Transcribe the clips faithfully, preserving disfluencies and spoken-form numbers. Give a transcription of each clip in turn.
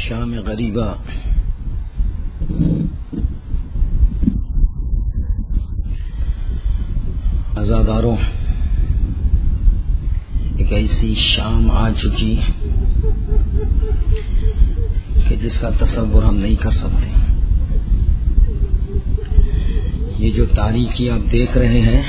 شام غریبہ عزاداروں، ایک ایسی شام آ چکی کہ جس کا تصور ہم نہیں کر سکتے۔ یہ جو تاریکی آپ دیکھ رہے ہیں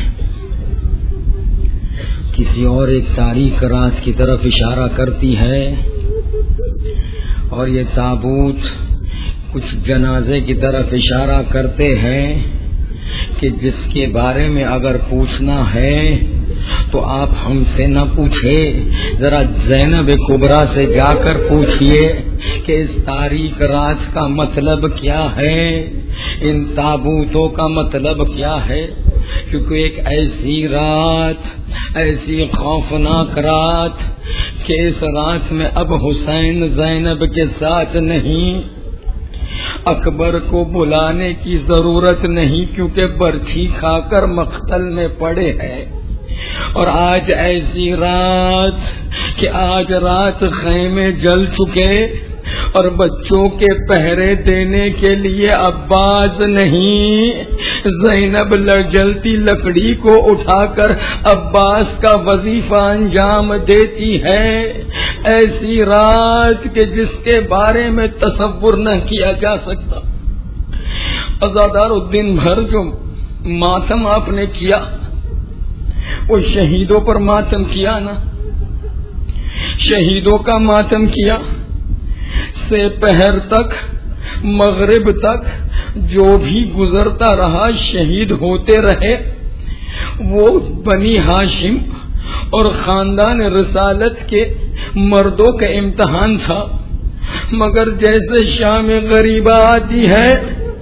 کسی اور ایک تاریک رات کی طرف اشارہ کرتی ہے، اور یہ تابوت کچھ جنازے کی طرف اشارہ کرتے ہیں کہ جس کے بارے میں اگر پوچھنا ہے تو آپ ہم سے نہ پوچھے، ذرا زینب کبریٰ سے جا کر پوچھئے کہ اس تاریک رات کا مطلب کیا ہے، ان تابوتوں کا مطلب کیا ہے۔ کیونکہ ایک ایسی رات، ایسی خوفناک رات کہ اس رات میں اب حسین زینب کے ساتھ نہیں، اکبر کو بلانے کی ضرورت نہیں کیونکہ برچھی کھا کر مقتل میں پڑے ہیں۔ اور آج ایسی رات کہ آج رات خیمے جل چکے اور بچوں کے پہرے دینے کے لیے عباس نہیں، زینب جلتی لکڑی کو اٹھا کر عباس کا وظیفہ انجام دیتی ہے۔ ایسی رات کہ جس کے بارے میں تصور نہ کیا جا سکتا۔ عزادار الدین بھر جو ماتم آپ نے کیا وہ شہیدوں پر ماتم کیا نا، شہیدوں کا ماتم کیا، سے پہر تک مغرب تک جو بھی گزرتا رہا شہید ہوتے رہے۔ وہ بنی ہاشم اور خاندان رسالت کے مردوں کا امتحان تھا، مگر جیسے شام غریبہ آتی ہے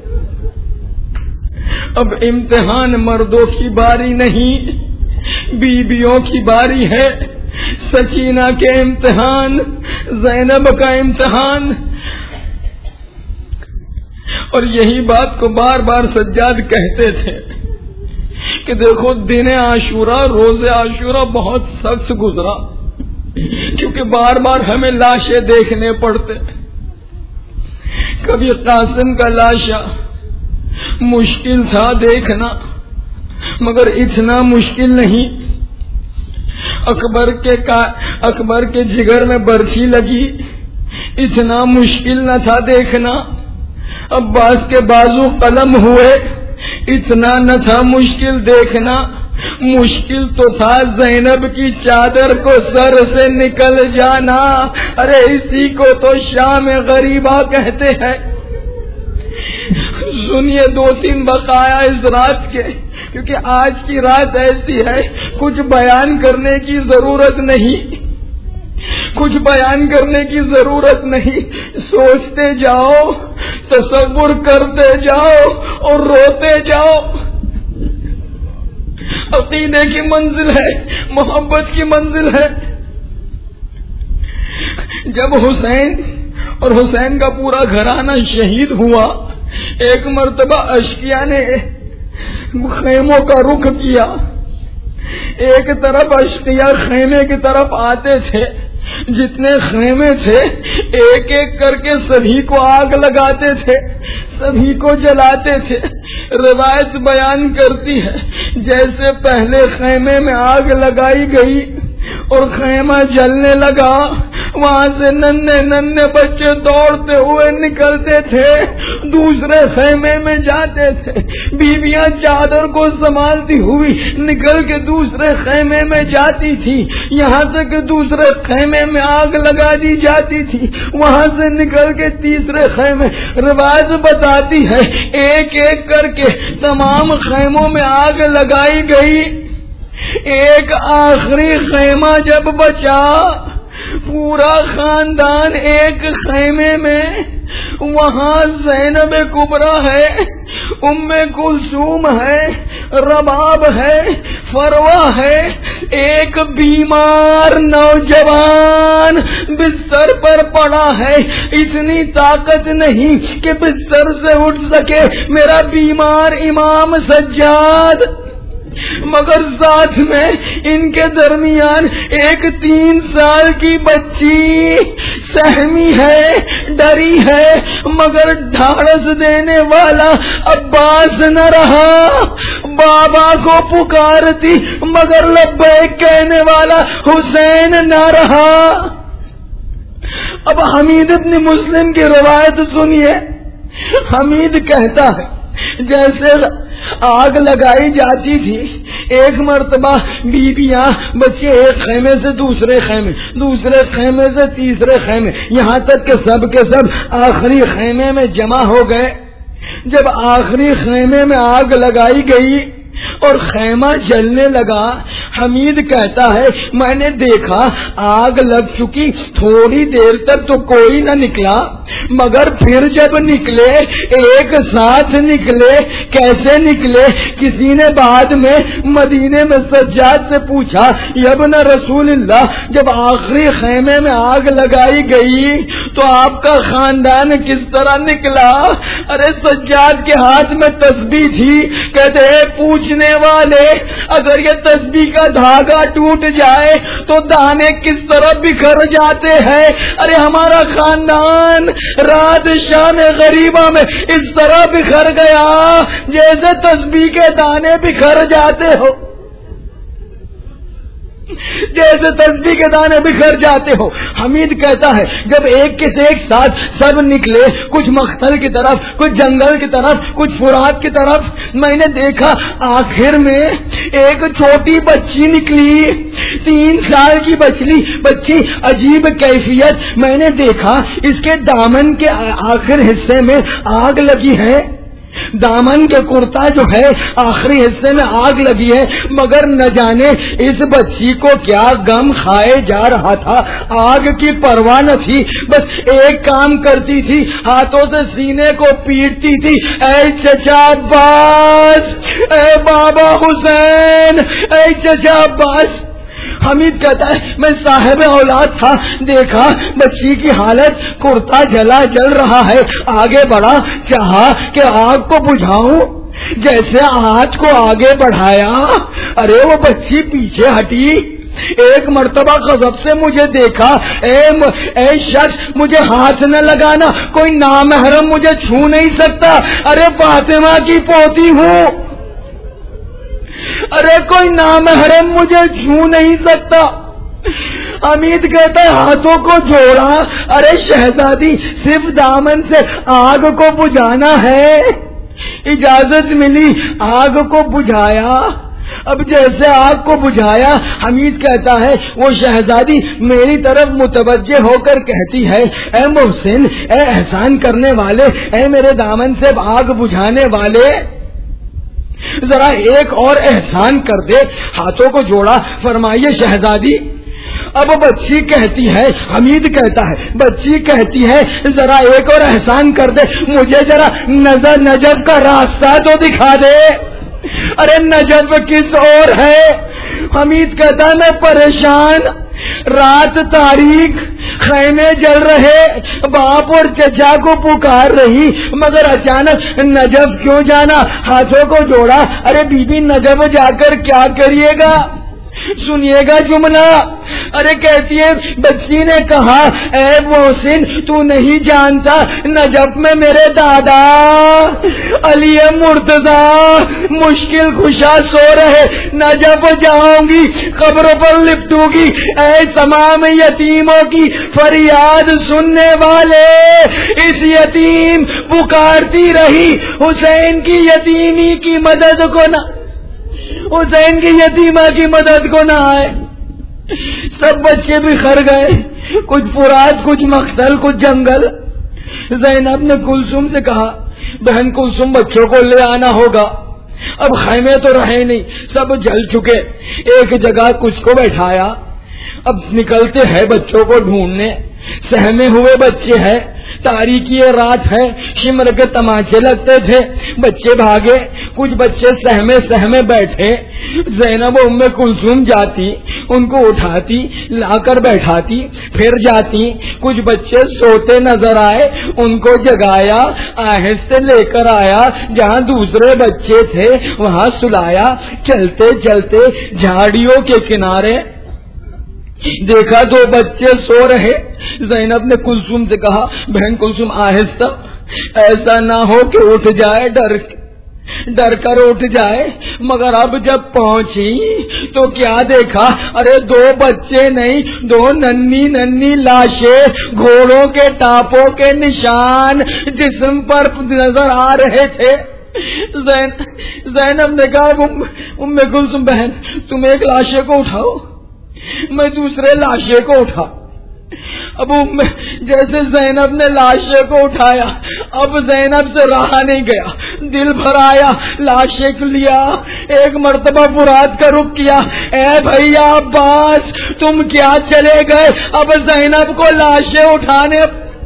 اب امتحان مردوں کی باری نہیں، بیویوں کی باری ہے۔ سکینہ کے امتحان، زینب کا امتحان، اور یہی بات کو بار بار سجاد کہتے تھے کہ دیکھو دن عاشورہ، روز عاشورہ بہت سخت گزرا کیونکہ بار بار ہمیں لاشیں دیکھنے پڑتے۔ کبھی قاسم کا لاشا مشکل تھا دیکھنا مگر اتنا مشکل نہیں، اکبر کے اکبر کے جگر میں برچھی لگی، اتنا مشکل نہ تھا دیکھنا، عباس کے بازو قلم ہوئے، اتنا نہ تھا مشکل دیکھنا، مشکل تو تھا زینب کی چادر کو سر سے نکل جانا۔ ارے اسی کو تو شام غریبہ کہتے ہیں۔ سنیے دو تین بقایا اس رات کے، کیونکہ آج کی رات ایسی ہے کچھ بیان کرنے کی ضرورت نہیں، کچھ بیان کرنے کی ضرورت نہیں، سوچتے جاؤ، تصور کرتے جاؤ اور روتے جاؤ۔ عقیدے کی منزل ہے، محبت کی منزل ہے۔ جب حسین اور حسین کا پورا گھرانہ شہید ہوا، ایک مرتبہ اشقیاء نے خیموں کا رخ کیا، ایک طرف اشقیاء خیمے کی طرف آتے تھے، جتنے خیمے تھے ایک ایک کر کے سبھی کو آگ لگاتے تھے، سبھی کو جلاتے تھے۔ روایت بیان کرتی ہے جیسے پہلے خیمے میں آگ لگائی گئی اور خیمہ جلنے لگا، وہاں سے ننھے ننھے بچے دوڑتے ہوئے نکلتے تھے، دوسرے خیمے میں جاتے تھے، بیویاں چادر کو سنبھالتی ہوئی نکل کے دوسرے خیمے میں جاتی تھی، یہاں سے کہ دوسرے خیمے میں آگ لگا دی جاتی تھی، وہاں سے نکل کے تیسرے خیمے۔ روایت بتاتی ہے ایک ایک کر کے تمام خیموں میں آگ لگائی گئی، ایک آخری خیمہ جب بچا، پورا خاندان ایک خیمے میں، وہاں زینب کبریٰ ہے، ام کلثوم ہے، رباب ہے، فروہ ہے، ایک بیمار نوجوان بستر پر پڑا ہے، اتنی طاقت نہیں کہ بستر سے اٹھ سکے میرا بیمار امام سجاد، مگر ساتھ میں ان کے درمیان ایک تین سال کی بچی سہمی ہے، ڈری ہے، مگر ڈھارس دینے والا عباس نہ رہا۔ بابا کو پکارتی مگر لبیک کہنے والا حسین نہ رہا۔ اب حمید ابن مسلم کی روایت سنیے۔ حمید کہتا ہے جیسے آگ لگائی جاتی تھی، ایک مرتبہ بیویاں بچے ایک خیمے سے دوسرے خیمے، دوسرے خیمے سے تیسرے خیمے، یہاں تک کہ سب کے سب آخری خیمے میں جمع ہو گئے۔ جب آخری خیمے میں آگ لگائی گئی اور خیمہ جلنے لگا، حمید کہتا ہے میں نے دیکھا آگ لگ چکی، تھوڑی دیر تک تو کوئی نہ نکلا، مگر پھر جب نکلے ایک ساتھ نکلے۔ کیسے نکلے؟ کسی نے بعد میں مدینے میں سجاد سے پوچھا یا ابن رسول اللہ، جب آخری خیمے میں آگ لگائی گئی تو آپ کا خاندان کس طرح نکلا؟ ارے سجاد کے ہاتھ میں تسبیح تھی۔ کہتے ہیں پوچھنے والے اگر یہ تسبیح کا دھاگا ٹوٹ جائے تو دانے کس طرح بکھر جاتے ہیں۔ ارے ہمارا خاندان رات شام غریبہ میں اس طرح بکھر گیا جیسے تسبیح کے دانے بکھر جاتے ہو، جیسے تسبیح کے دانے بکھر جاتے ہو۔ حمید کہتا ہے جب ایک کے سے ایک ساتھ سب نکلے، کچھ مقتل کی طرف، کچھ جنگل کی طرف، کچھ فرات کی طرف، میں نے دیکھا آخر میں ایک چھوٹی بچی نکلی، تین سال کی بچی بچی عجیب کیفیت۔ میں نے دیکھا اس کے دامن کے آخر حصے میں آگ لگی ہے، دامن کے کرتا جو ہے آخری حصے میں آگ لگی ہے، مگر نہ جانے اس بچی کو کیا غم کھائے جا رہا تھا، آگ کی پرواہ نہ تھی، بس ایک کام کرتی تھی، ہاتھوں سے سینے کو پیٹتی تھی، اے چچا عباس، اے بابا حسین، اے چچا عباس۔ حمید کہتا ہے میں صاحب اولاد تھا، دیکھا بچی کی حالت، کرتا جلا جل رہا ہے، آگے بڑھا، چاہا کہ آگ کو بجھاؤں، جیسے آج کو آگے بڑھایا، ارے وہ بچی پیچھے ہٹی۔ ایک مرتبہ غضب سے مجھے دیکھا، اے اے شخص مجھے ہاتھ نہ لگانا، کوئی نامحرم مجھے چھو نہیں سکتا، ارے فاطمہ کی پوتی ہوں، ارے کوئی نامحرم مجھے چھو نہیں سکتا۔ حمید کہتا ہے ہاتھوں کو جوڑا، ارے شہزادی صرف دامن سے آگ کو بجھانا ہے۔ اجازت ملی، آگ کو بجھایا۔ اب جیسے آگ کو بجھایا، حمید کہتا ہے وہ شہزادی میری طرف متوجہ ہو کر کہتی ہے اے محسن، اے احسان کرنے والے، اے میرے دامن سے آگ بجھانے والے، ذرا ایک اور احسان کر دے۔ ہاتھوں کو جوڑا، فرمائیے شہزادی۔ اب بچی کہتی ہے، حمید کہتا ہے بچی کہتی ہے ذرا ایک اور احسان کر دے، مجھے ذرا نظر نجف کا راستہ تو دکھا دے۔ ارے نجف کس اور ہے؟ حمید کہتا ہے میں پریشان، رات تاریخ، خیمے جل رہے، باپ اور چچا کو پکار رہی، مگر اچانک نجف کیوں جانا؟ ہاتھوں کو جوڑا، ارے بی بی نجف جا کر کیا کریے گا؟ سنیے گا جملہ۔ ارے کہتی ہے بچی نے کہا اے محسن تو نہیں جانتا نجف میں میرے دادا علی مرتضی مشکل خوشا سو رہے، نجف جاؤں گی قبر پر لپٹوں گی، اے تمام یتیموں کی فریاد سننے والے، اس یتیم پکارتی رہی حسین کی یتیمی کی مدد کو نہ، حسین کی یتیمہ کی مدد کو نہ آئے۔ سب بچے بکھر گئے، کچھ فرات، کچھ مقتل، کچھ جنگل۔ زینب نے کلثوم سے کہا بہن کلثوم بچوں کو لے آنا ہوگا، اب خیمے تو رہے نہیں، سب جل چکے، ایک جگہ کچھ کو بٹھایا، اب نکلتے ہیں بچوں کو ڈھونڈنے، سہمے ہوئے بچے ہیں، تاریکی رات ہے، شمر کے تماچے لگتے تھے، بچے بھاگے، کچھ بچے سہمے سہمے بیٹھے، زینب ام کلثوم جاتی، ان کو اٹھاتی، لا کر بیٹھاتی، پھر جاتی، کچھ بچے سوتے نظر آئے، ان کو جگایا، آہستہ لے کر آیا، جہاں دوسرے بچے تھے وہاں سلایا، چلتے چلتے جھاڑیوں کے کنارے دیکھا دو بچے سو رہے. زینب نے کلثوم سے کہا بہن کلثوم آہستہ، ایسا نہ ہو کہ اٹھ جائے، ڈر ڈر کر اٹھ جائے. مگر اب جب پہنچی تو کیا دیکھا؟ ارے دو بچے نہیں، دو ننھی ننھی لاشیں، گھوڑوں کے ٹاپوں کے نشان جسم پر نظر آ رہے تھے. زین زینب نے کہا ام کلثوم بہن تم ایک لاشے کو اٹھاؤ، میں دوسرے لاشے کو اٹھا. اب جیسے زینب نے لاشے کو اٹھایا، اب زینب سے رہا نہیں گیا، دل بھر آیا، لاشے کو لیا، ایک مرتبہ فرات کا رخ کیا. اے بھیا عباس تم کیا چلے گئے؟ اب زینب کو لاشیں اٹھانے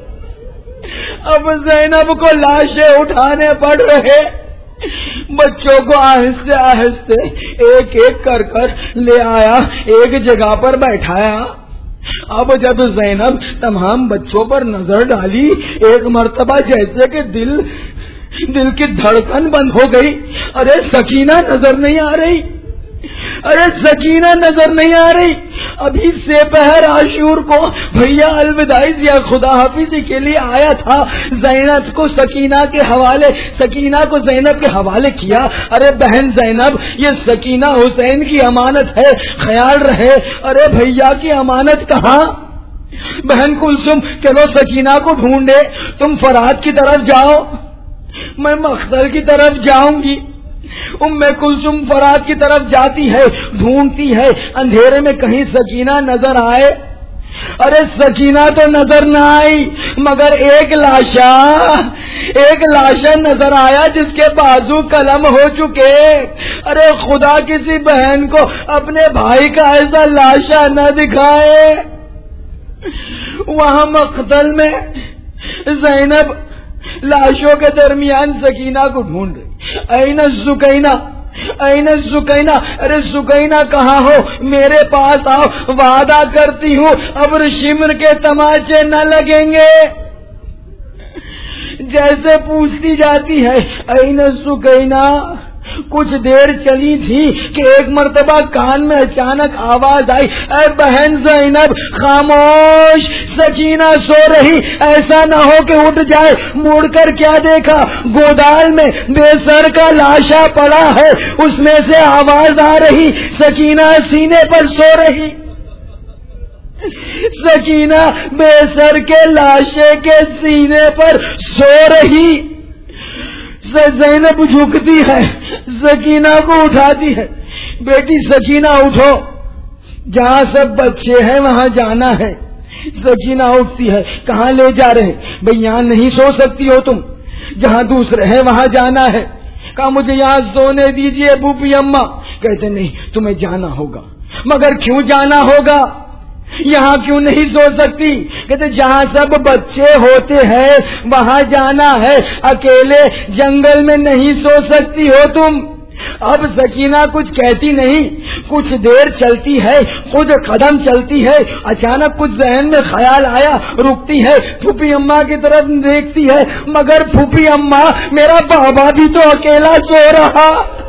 اب زینب کو لاشیں اٹھانے پڑ رہے. بچوں کو آہستہ آہستہ ایک ایک کر کر لے آیا، ایک جگہ پر بیٹھایا. اب جب زینب تمام بچوں پر نظر ڈالی، ایک مرتبہ جیسے کہ دل دل کی دھڑکن بند ہو گئی. ارے سکینہ نظر نہیں آ رہی، ارے سکینہ نظر نہیں آ رہی. ابھی سے پہر عاشور کو بھیا الوداعی یا خدا حافظی کے لیے آیا تھا، زینب کو سکینہ کے حوالے سکینہ کو زینب کے حوالے کیا. ارے بہن زینب یہ سکینہ حسین کی امانت ہے، خیال رہے. ارے بھیا کی امانت کہاں؟ بہن کلثوم چلو سکینہ کو ڈھونڈے، تم فرات کی طرف جاؤ، میں مختل کی طرف جاؤں گی. ام کلثوم فرات کی طرف جاتی ہے، ڈھونڈتی ہے اندھیرے میں کہیں سکینہ نظر آئے. ارے سکینہ تو نظر نہ آئی، مگر ایک لاشا ایک لاشا نظر آیا جس کے بازو قلم ہو چکے. ارے خدا کسی بہن کو اپنے بھائی کا ایسا لاشا نہ دکھائے. وہاں مقتل میں زینب لاشوں کے درمیان سکینہ کو ڈھونڈ رہی. این سکینہ این سکینہ ارے سکینہ کہاں ہو؟ میرے پاس آؤ، وعدہ کرتی ہوں اب شمر کے تماچے نہ لگیں گے. جیسے پوچھتی جاتی ہے این سکینہ. کچھ دیر چلی تھی کہ ایک مرتبہ کان میں اچانک آواز آئی، اے بہن زینب خاموش، سکینہ سو رہی، ایسا نہ ہو کہ اٹھ جائے. مڑ کر کیا دیکھا؟ گودال میں بے سر کا لاشا پڑا ہے، اس میں سے آواز آ رہی، سکینہ سینے پر سو رہی. سکینہ بے سر کے لاشے کے سینے پر سو رہی. زینب جھکتی ہے، سکینہ کو اٹھاتی ہے. بیٹی سکینہ اٹھو، جہاں سب بچے ہیں وہاں جانا ہے. سکینہ اٹھتی ہے. کہاں لے جا رہے؟ بھئی یہاں نہیں سو سکتی ہو تم، جہاں دوسرے ہیں وہاں جانا ہے. کہا مجھے یہاں سونے دیجیے پھوپھی اماں. کہتے نہیں تمہیں جانا ہوگا. مگر کیوں جانا ہوگا؟ یہاں کیوں نہیں سو سکتی؟ کہتے جہاں سب بچے ہوتے ہیں وہاں جانا ہے، اکیلے جنگل میں نہیں سو سکتی ہو تم. اب سکینہ کچھ کہتی نہیں، کچھ دیر چلتی ہے، خود قدم چلتی ہے. اچانک کچھ ذہن میں خیال آیا، رکتی ہے، پھوپھی اماں کی طرف دیکھتی ہے. مگر پھوپھی اماں میرا بابا بھی تو اکیلا سو رہا،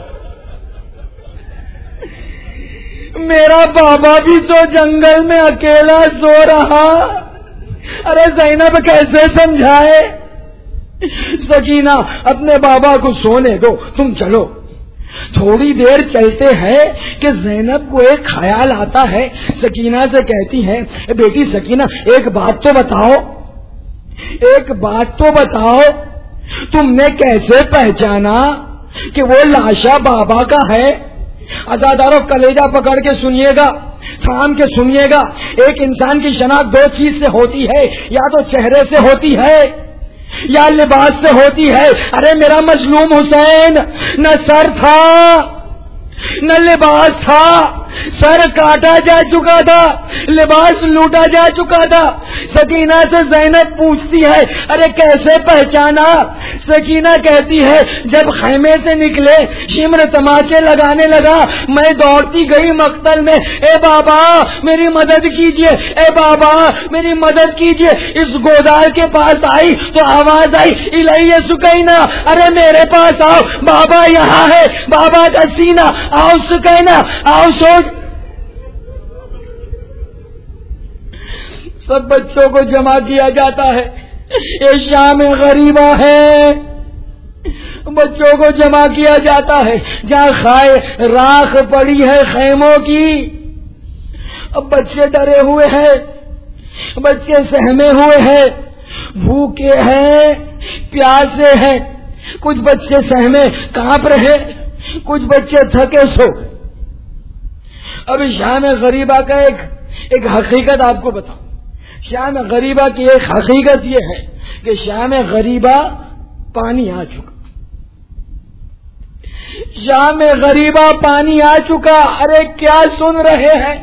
میرا بابا بھی تو جنگل میں اکیلا سو رہا. ارے زینب کیسے سمجھائے؟ سکینہ اپنے بابا کو سونے دو، تم چلو. تھوڑی دیر چلتے ہیں کہ زینب کو ایک خیال آتا ہے. سکینہ سے کہتی ہے بیٹی سکینہ ایک بات تو بتاؤ ایک بات تو بتاؤ تم نے کیسے پہچانا کہ وہ لاشا بابا کا ہے؟ عزادارو کلیجہ پکڑ کے سنیے گا، تھام کے سنیے گا. ایک انسان کی شناخت دو چیز سے ہوتی ہے، یا تو چہرے سے ہوتی ہے یا لباس سے ہوتی ہے. ارے میرا مظلوم حسین نہ سر تھا نہ لباس تھا، سر کاٹا جا چکا تھا، لباس لوٹا جا چکا تھا. سکینہ سے زینب پوچھتی ہے ارے کیسے پہچانا؟ سکینہ کہتی ہے جب خیمے سے نکلے شمر تماچے لگانے لگا، میں دوڑتی گئی مقتل میں، اے بابا میری مدد کیجئے، اے بابا میری مدد کیجئے. اس گودال کے پاس آئی تو آواز آئی الیہ سکینہ، ارے میرے پاس آؤ، بابا یہاں ہے، بابا کا سینہ، آؤ سکینہ آؤ. سو سب بچوں کو جمع کیا جاتا ہے. یہ شام غریبہ ہے. بچوں کو جمع کیا جاتا ہے جہاں خائے راکھ پڑی ہے خیموں کی. اب بچے ڈرے ہوئے ہیں, بچے سہمے ہوئے ہیں, بھوکے ہیں, پیاسے ہیں. کچھ بچے سہمے کانپ رہے, کچھ بچے تھکے سو. اب شام غریبہ کا ایک ایک حقیقت آپ کو بتاؤں. شام غریبہ کی ایک حقیقت یہ ہے کہ شام غریبہ پانی آ چکا. شام غریبہ پانی آ چکا. ارے کیا سن رہے ہیں؟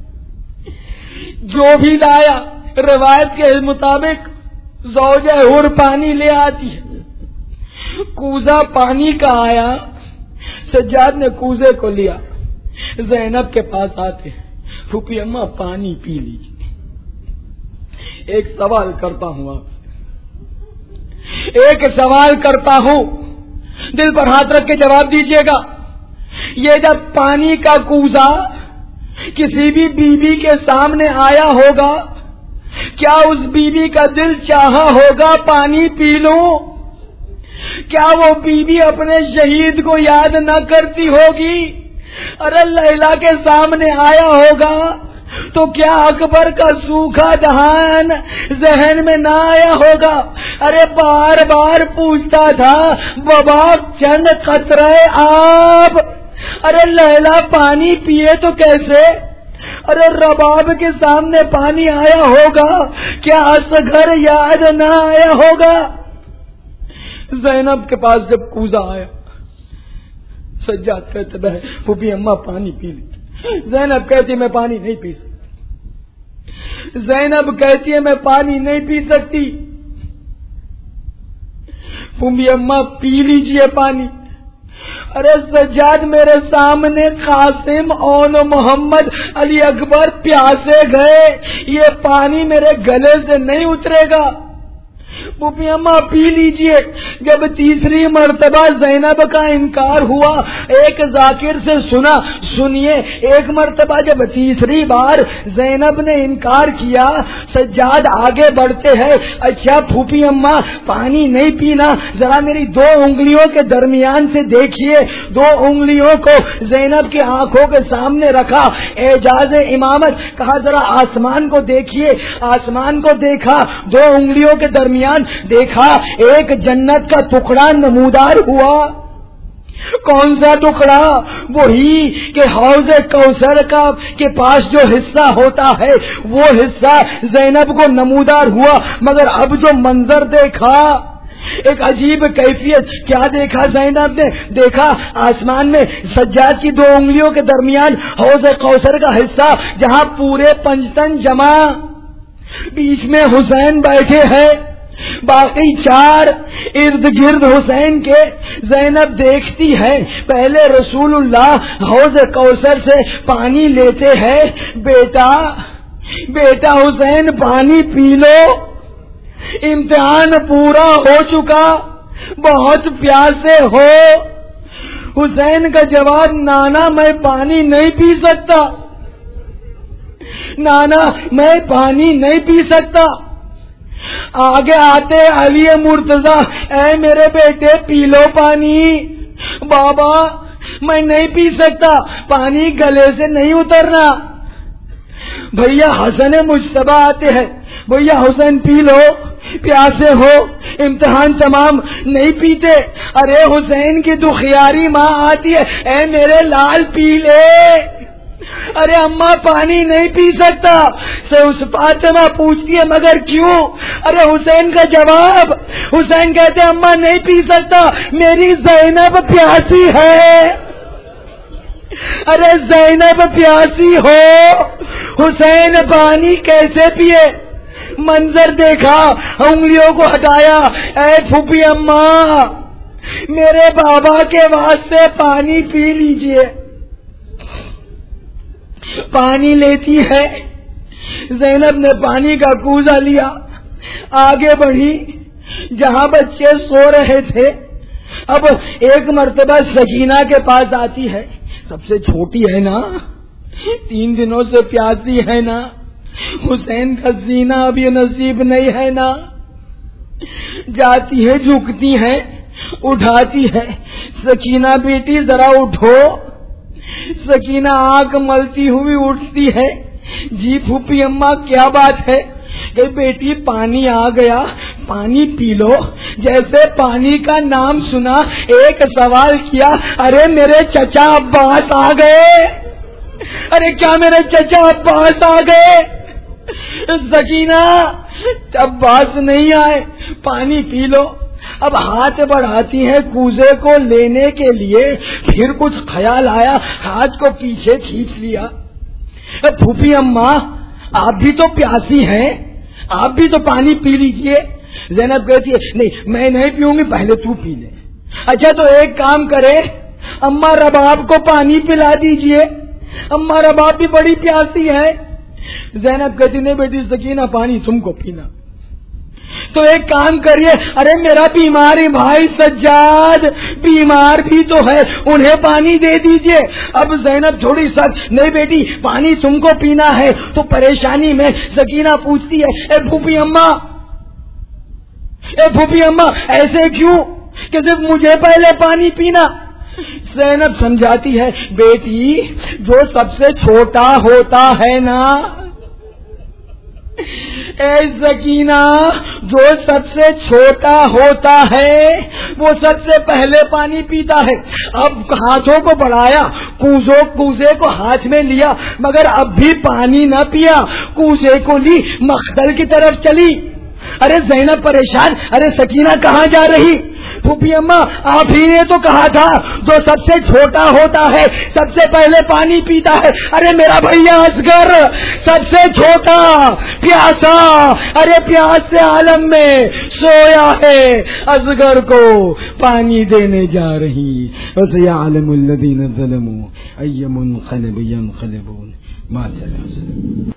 جو بھی لایا روایت کے مطابق زوجہ حور پانی لے آتی ہے. کوزہ پانی کا آیا, سجاد نے کوزے کو لیا, زینب کے پاس آتے ہیں, پھوپھی اماں پانی پی لیجیے. ایک سوال کرتا ہوں آپ سے, ایک سوال کرتا ہوں, دل پر ہاتھ رکھ کے جواب دیجیے گا. یہ جب پانی کا کوزہ کسی بھی بیوی کے سامنے آیا ہوگا, کیا اس بیوی کا دل چاہا ہوگا پانی پی لوں؟ کیا وہ بیوی اپنے شہید کو یاد نہ کرتی ہوگی؟ ارے لیلا کے سامنے آیا ہوگا تو کیا اکبر کا سوکھا دہان ذہن میں نہ آیا ہوگا؟ ارے بار بار پوچھتا تھا بابا چند قطرے آب. ارے لیلا پانی پیے تو کیسے؟ ارے رباب کے سامنے پانی آیا ہوگا, کیا اصغر یاد نہ آیا ہوگا؟ زینب کے پاس جب کوزہ آیا, سجاد کہتے بہن پھوپھی اماں پانی پی لی. زینب کہتی میں پانی نہیں پی سکتی. زینب کہتی ہے میں پانی نہیں پی سکتی. پھوپھی اماں پی لیجئے پانی. ارے سجاد میرے سامنے قاسم اون محمد علی اکبر پیاسے گئے, یہ پانی میرے گلے سے نہیں اترے گا. پھوپھی اماں پی لیجئے. جب تیسری مرتبہ زینب کا انکار ہوا, ایک ذاکر سے سنا, سنیے, ایک مرتبہ جب تیسری بار زینب نے انکار کیا, سجاد آگے بڑھتے ہیں, اچھا پھوپھی اماں پانی نہیں پینا, ذرا میری دو انگلیوں کے درمیان سے دیکھیے. دو انگلیوں کو زینب کی آنکھوں کے سامنے رکھا, اعجاز امامت کہا ذرا آسمان کو دیکھیے. آسمان کو دیکھا, دو انگلیوں کے درمیان دیکھا, ایک جنت کا ٹکڑا نمودار ہوا. کون سا ٹکڑا؟ وہی کہ حوض کوثر کا کے پاس جو حصہ ہوتا ہے وہ حصہ زینب کو نمودار ہوا. مگر اب جو منظر دیکھا, ایک عجیب کیفیت. کیا دیکھا زینب نے؟ دیکھا آسمان میں سجاد کی دو انگلیوں کے درمیان حوض کوثر کا حصہ, جہاں پورے پنجتن جمع, بیچ میں حسین بیٹھے ہیں, باقی چار ارد گرد حسین کے. زینب دیکھتی ہے پہلے رسول اللہ حوض کوثر سے پانی لیتے ہیں. بیٹا بیٹا حسین پانی پی لو, امتحان پورا ہو چکا, بہت پیاسے ہو. حسین کا جواب, نانا میں پانی نہیں پی سکتا, نانا میں پانی نہیں پی سکتا. آگے آتے علی مرتضی, اے میرے بیٹے پی لو پانی. بابا میں نہیں پی سکتا, پانی گلے سے نہیں اترنا. بھیا حسن مجتبیٰ آتے ہیں, بھیا حسین پی لو, پیاسے ہو, امتحان تمام, نہیں پیتے. ارے حسین کی دخیاری ماں آتی ہے, اے میرے لال پی لے. ارے اماں پانی نہیں پی سکتا. سے اس فاطمہ پوچھتی ہے مگر کیوں؟ ارے حسین کا جواب, حسین کہتے اماں نہیں پی سکتا, میری زینب پیاسی ہے. ارے زینب پیاسی ہو, حسین پانی کیسے پیے؟ منظر دیکھا, انگلیوں کو ہٹایا, اے پھوپھی اماں میرے بابا کے واسطے پانی پی لیجئے. پانی لیتی ہے. زینب نے پانی کا کوزہ لیا, آگے بڑھی جہاں بچے سو رہے تھے. اب ایک مرتبہ سکینہ کے پاس آتی ہے, سب سے چھوٹی ہے نا, تین دنوں سے پیاسی ہے نا, حسین کا سینہ ابھی نصیب نہیں ہے نا. جاتی ہے, جھکتی ہے, اٹھاتی ہے. سکینہ بیٹی ذرا اٹھو. سکینہ آنکھ ملتی ہوئی اٹھتی ہے. جی پھوپھی اماں کیا بات ہے؟ کہ بیٹی پانی آ گیا, پانی پی لو. جیسے پانی کا نام سنا ایک سوال کیا, ارے میرے چچا عباس آ گئے. ارے کیا میرے چچا عباس آ گئے؟ سکینہ عباس نہیں آئے, پانی پی لو. اب ہاتھ بڑھاتی ہیں کوزے کو لینے کے لیے, پھر کچھ خیال آیا, ہاتھ کو پیچھے کھینچ لیا. پھوپھی اماں آپ بھی تو پیاسی ہیں, آپ بھی تو پانی پی لیجئے. زینب کہتی ہے نہیں میں نہیں پیوں گی, پہلے تو پی لے. اچھا تو ایک کام کرے, اماں رباب کو پانی پلا دیجئے, اماں رباب بھی بڑی پیاسی ہے. زینب کہتی نہیں بیٹی سکینہ پانی تم کو پینا. تو ایک کام کریے, ارے میرا بیمار بھائی سجاد بیمار بھی تو ہے, انہیں پانی دے دیجئے. اب زینب تھوڑی سخت, نہیں بیٹی پانی تم کو پینا ہے. تو پریشانی میں سکینہ پوچھتی ہے اے پھوپھی اماں, اے پھوپھی اماں ایسے کیوں کہ صرف مجھے پہلے پانی پینا؟ زینب سمجھاتی ہے بیٹی جو سب سے چھوٹا ہوتا ہے نا, اے سکینہ جو سب سے چھوٹا ہوتا ہے وہ سب سے پہلے پانی پیتا ہے. اب ہاتھوں کو بڑھایا, کوزوں کوزے کو ہاتھ میں لیا, مگر اب بھی پانی نہ پیا. کوزے کو لی, مخدل کی طرف چلی. ارے زینب پریشان, ارے سکینہ کہاں جا رہی؟ پھوپھی اماں آپ ہی نے تو کہا تھا جو سب سے چھوٹا ہوتا ہے سب سے پہلے پانی پیتا ہے. ارے میرا بھیا اصغر سب سے چھوٹا پیاسا, ارے پیاس سے عالم میں سویا ہے, اصغر کو پانی دینے جا رہی. وَسَيَعْلَمُ الَّذِينَ ظَلَمُوا أَيَّ مُنْقَلَبٍ يَنْقَلِبُونَ.